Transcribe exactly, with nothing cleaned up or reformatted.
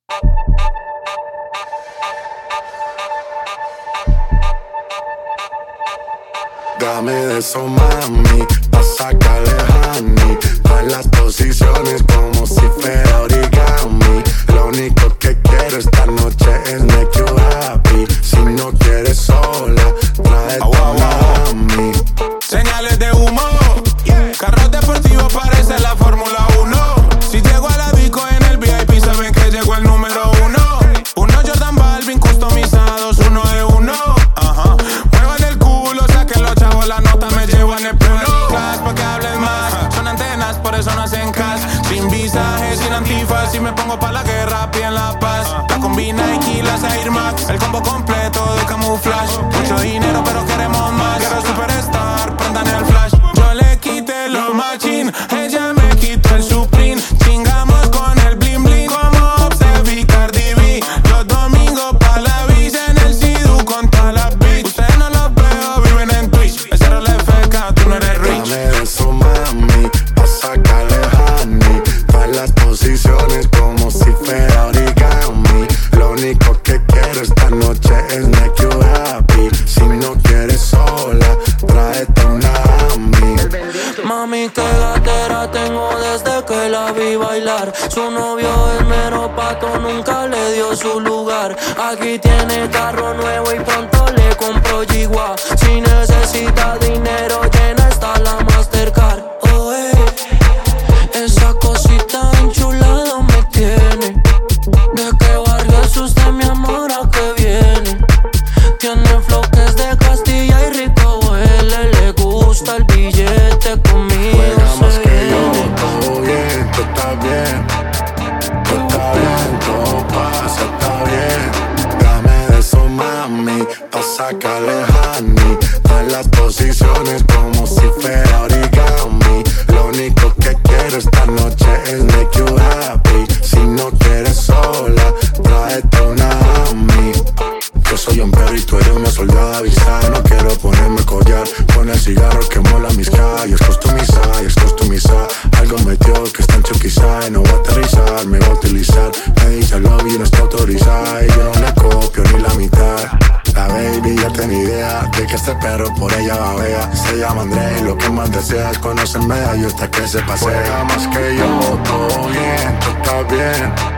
Dame de eso, mami, pa' sacarle honey. Pa' las posiciones como si fuera origami. Lo único que quiero esta noche es make you happy. Si no quieres sola, trae tu mami. Señales de humo, yeah. Carros deportivos parece la Fórmula uno. Si llego a la disco en el V I P saben que llegó el número uno. Unos Jordan Balvin customizados, uno de uno. Ajá. Muevan el culo, saquen los chavos, la nota me llevan el pleno. Class pa' que hables más, son antenas, por eso no hacen cash. Sin visaje, sin antifaz, si me pongo pa' la guerra, piden la paz. La combina Nike, las Air Max, el combo completo de camuflaje. Mucho dinero pero queremos más, quiero superstar, prendan el flash. Yo le quité los machín, ella me quitó el Supreme. Chingamos con el bling bling como Obsef y Cardi B. Los domingos pa' la visa en el Sidu con todas las bitch. Ustedes no los veo, viven en Twitch. Ese rol es feca, tú no eres rich. Dame de eso, mami, pa' sacarle honey. Pa' las posiciones como si fuera origami. Lo único que quiero esta noche es make you happy. Si no quieres sola, tráete una mami. Mami, qué gatera tengo desde que la vi bailar. Su novio es mero pato, nunca le dio su lugar. Aquí tiene carro nuevo y pronto le compro Yigua. Si necesita dinero, llena está la Mastercard. Oh, eh, esa cosita enchulada me tiene. ¿De qué barrio es usted, mi amor, a qué viene? Tiene floques de Castilla y rico huele. Le gusta el billete, conmigo Juegamos se que yo, viene. todo bien, todo está bien. Todo está bien, todo pasa, está bien. Dame de eso, mami, pa' sacarle honey. Pa' las posiciones como si fuera origami. Lo único que quiero esta noche es make you happy. Si no quieres sola, tráete una mami. Yo soy un perro y tú eres una soldada avisada. No quiero ponerme collar con el cigarro que mola mis calles. Customizar, y es customizar. Algo metió que está en Chuquizá y no va a aterrizar, me va a utilizar. Me dice love y no está autorizada y yo no le copio ni la mitad. La baby ya tiene idea de que este perro por ella babea. Se llama André y lo que más desea es conocerme y hasta que se pasea. Juega más que yo, todo bien, todo está bien.